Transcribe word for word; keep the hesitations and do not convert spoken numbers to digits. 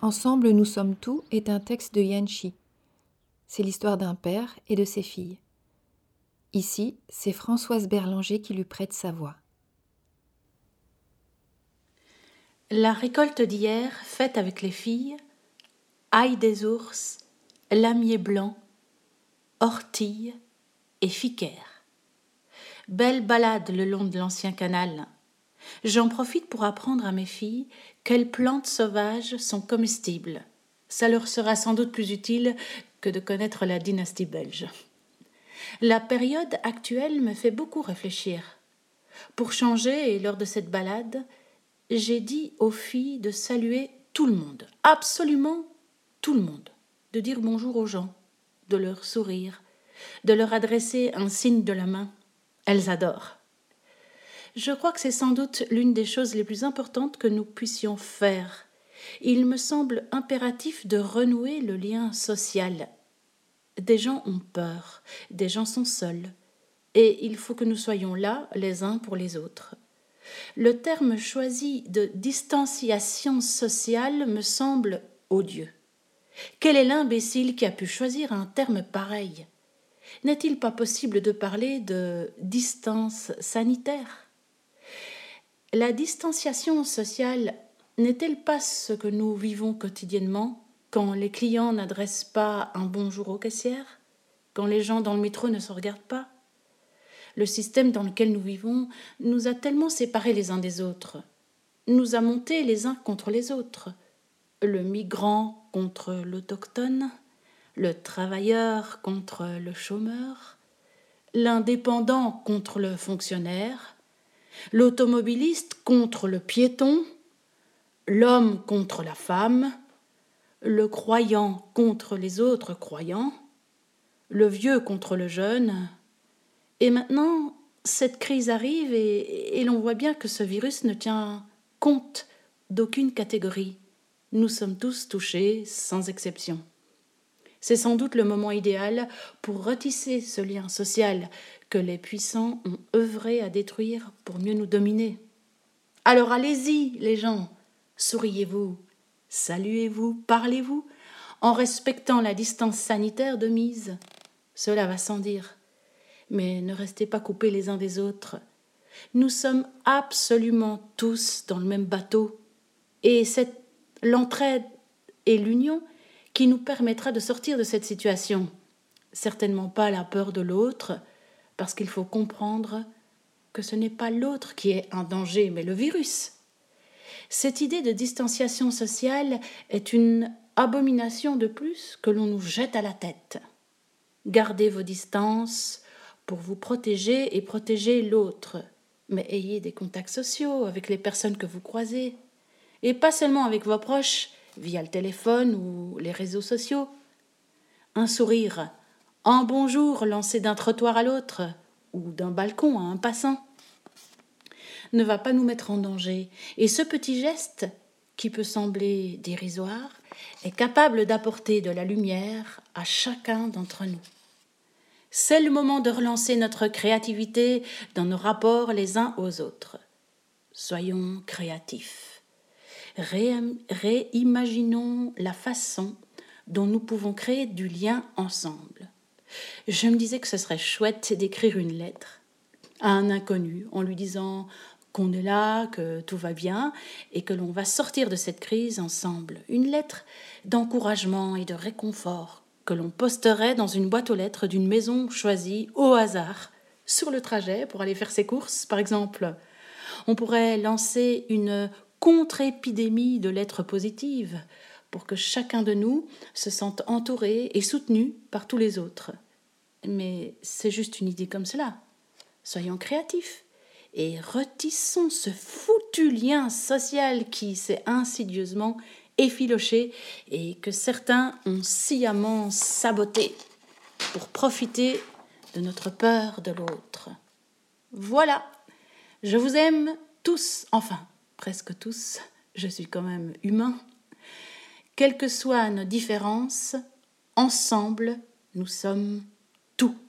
Ensemble, nous sommes tout est un texte de Yan Shi. C'est l'histoire d'un père et de ses filles. Ici, c'est Françoise Berlanger qui lui prête sa voix. La récolte d'hier, faite avec les filles, ail des ours, lamier blanc, ortie et ficaire. Belle balade le long de l'ancien canal. J'en profite pour apprendre à mes filles quelles plantes sauvages sont comestibles. Ça leur sera sans doute plus utile que de connaître la dynastie belge. La période actuelle me fait beaucoup réfléchir. Pour changer, et lors de cette balade, j'ai dit aux filles de saluer tout le monde, absolument tout le monde, de dire bonjour aux gens, de leur sourire, de leur adresser un signe de la main. Elles adorent. Je crois que c'est sans doute l'une des choses les plus importantes que nous puissions faire. Il me semble impératif de renouer le lien social. Des gens ont peur, des gens sont seuls, et il faut que nous soyons là les uns pour les autres. Le terme choisi de distanciation sociale me semble odieux. Quel est l'imbécile qui a pu choisir un terme pareil ? N'est-il pas possible de parler de distance sanitaire ? La distanciation sociale n'est-elle pas ce que nous vivons quotidiennement quand les clients n'adressent pas un bonjour aux caissières, quand les gens dans le métro ne se regardent pas ? Le système dans lequel nous vivons nous a tellement séparés les uns des autres, nous a montés les uns contre les autres, le migrant contre l'autochtone, le travailleur contre le chômeur, l'indépendant contre le fonctionnaire, l'automobiliste contre le piéton, l'homme contre la femme, le croyant contre les autres croyants, le vieux contre le jeune. Et maintenant, cette crise arrive et, et l'on voit bien que ce virus ne tient compte d'aucune catégorie. Nous sommes tous touchés, sans exception. C'est sans doute le moment idéal pour retisser ce lien social que les puissants ont œuvré à détruire pour mieux nous dominer. Alors allez-y, les gens, souriez-vous, saluez-vous, parlez-vous, en respectant la distance sanitaire de mise. Cela va sans dire. Mais ne restez pas coupés les uns des autres. Nous sommes absolument tous dans le même bateau. Et c'est l'entraide et l'union qui nous permettra de sortir de cette situation. Certainement pas la peur de l'autre, parce qu'il faut comprendre que ce n'est pas l'autre qui est un danger, mais le virus. Cette idée de distanciation sociale est une abomination de plus que l'on nous jette à la tête. Gardez vos distances pour vous protéger et protéger l'autre, mais ayez des contacts sociaux avec les personnes que vous croisez, et pas seulement avec vos proches, via le téléphone ou les réseaux sociaux. Un sourire, un bonjour lancé d'un trottoir à l'autre ou d'un balcon à un passant ne va pas nous mettre en danger. Et ce petit geste, qui peut sembler dérisoire, est capable d'apporter de la lumière à chacun d'entre nous. C'est le moment de relancer notre créativité dans nos rapports les uns aux autres. Soyons créatifs. Ré- réimaginons la façon dont nous pouvons créer du lien ensemble. Je me disais que ce serait chouette d'écrire une lettre à un inconnu en lui disant qu'on est là, que tout va bien et que l'on va sortir de cette crise ensemble. Une lettre d'encouragement et de réconfort que l'on posterait dans une boîte aux lettres d'une maison choisie au hasard, sur le trajet pour aller faire ses courses, par exemple. On pourrait lancer une contre-épidémie de lettres positives pour que chacun de nous se sente entouré et soutenu par tous les autres. Mais c'est juste une idée comme cela. Soyons créatifs et retissons ce foutu lien social qui s'est insidieusement effiloché et que certains ont sciemment saboté pour profiter de notre peur de l'autre. Voilà, je vous aime tous, enfin, presque tous, je suis quand même humain. Quelles que soient nos différences, ensemble, nous sommes tout.